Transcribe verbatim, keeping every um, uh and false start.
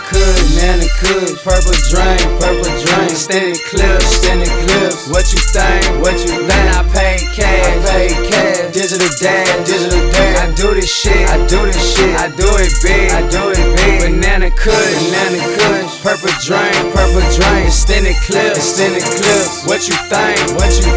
Kush, banana Kush, purple drink, purple drink, extended clips, extended clips. What you think? What you think? I pay cash, I pay cash. Digital dash, digital dash. I do this shit, I do this shit. I do it big, I do it big. Banana Kush, banana Kush, purple drink, purple drink, extended clips, extended clips. What you think? What you